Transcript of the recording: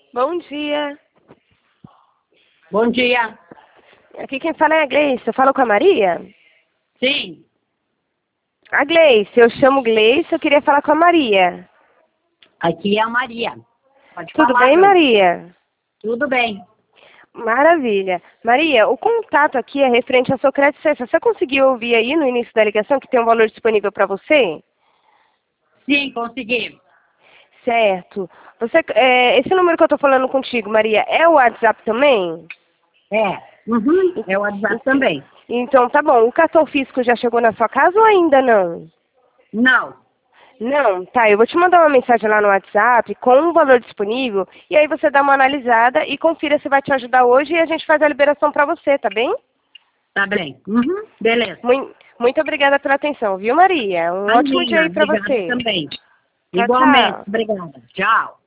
Bom dia. Bom dia. Aqui quem fala é a Gleice. Eu falo com a Maria? Sim, A Gleice, eu chamo Gleice, eu queria falar com a Maria. aqui é a Maria. Pode Tudo falar, bem, Gleice. Maria? Tudo bem. Maravilha. Maria, o contato aqui é referente ao seu crédito Cessa. Você conseguiu ouvir aí no início da ligação que tem um valor disponível para você? Sim, consegui. Certo. Esse número que eu estou falando contigo, Maria, é o WhatsApp também? É. Uhum. É o WhatsApp também. Então, tá bom. O cartão físico já chegou na sua casa ou ainda não? Não. Não, tá, eu vou te mandar uma mensagem lá no WhatsApp com um valor disponível e aí você dá uma analisada e confira se vai te ajudar hoje e a gente faz a liberação para você, tá bem? Tá bem. Uhum. Beleza. Muito obrigada pela atenção, viu, Maria? Um ótimo dia Imagina. aí para Obrigada você. também. Tchau, Igualmente. tchau. Obrigada. Tchau.